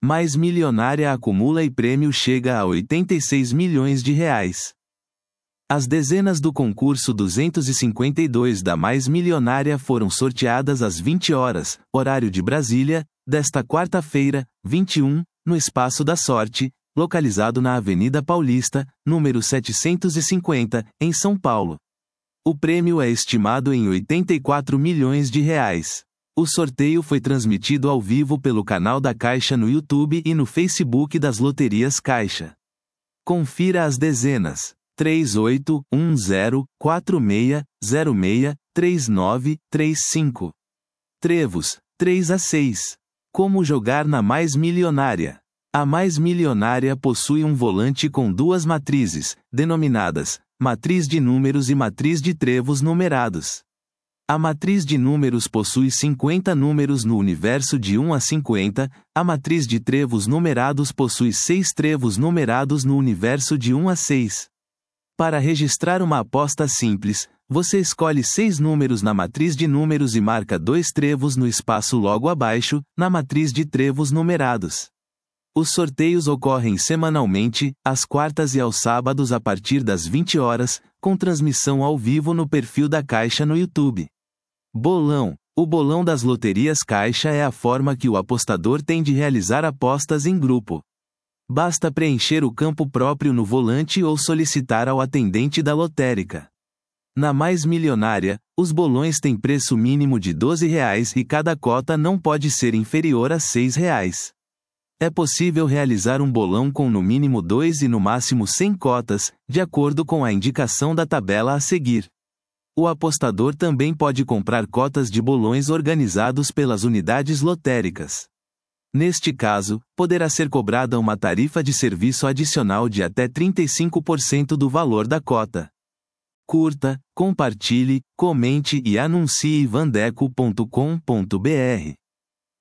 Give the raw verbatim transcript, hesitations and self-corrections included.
Mais Milionária acumula e prêmio chega a oitenta e seis milhões de reais. As dezenas do concurso duzentos e cinquenta e dois da Mais Milionária foram sorteadas às vinte horas, horário de Brasília, desta quarta-feira, vinte e um, no Espaço da Sorte, localizado na Avenida Paulista, número setecentos e cinquenta, em São Paulo. O prêmio é estimado em oitenta e quatro milhões de reais. O sorteio foi transmitido ao vivo pelo canal da Caixa no YouTube e no Facebook das Loterias Caixa. Confira as dezenas: três oito um zero quatro seis zero seis três nove três cinco. Trevos, três a seis. Como jogar na Mais Milionária? A Mais Milionária possui um volante com duas matrizes, denominadas matriz de números e matriz de trevos numerados. A matriz de números possui cinquenta números no universo de um a cinquenta, a matriz de trevos numerados possui seis trevos numerados no universo de um a seis. Para registrar uma aposta simples, você escolhe seis números na matriz de números e marca dois trevos no espaço logo abaixo, na matriz de trevos numerados. Os sorteios ocorrem semanalmente, às quartas e aos sábados a partir das vinte horas, com transmissão ao vivo no perfil da Caixa no YouTube. Bolão. O bolão das Loterias Caixa é a forma que o apostador tem de realizar apostas em grupo. Basta preencher o campo próprio no volante ou solicitar ao atendente da lotérica. Na Mais Milionária, os bolões têm preço mínimo de doze reais e cada cota não pode ser inferior a seis reais. É possível realizar um bolão com no mínimo dois e no máximo cem cotas, de acordo com a indicação da tabela a seguir. O apostador também pode comprar cotas de bolões organizados pelas unidades lotéricas. Neste caso, poderá ser cobrada uma tarifa de serviço adicional de até trinta e cinco por cento do valor da cota. Curta, compartilhe, comente e anuncie vandeco ponto com ponto br.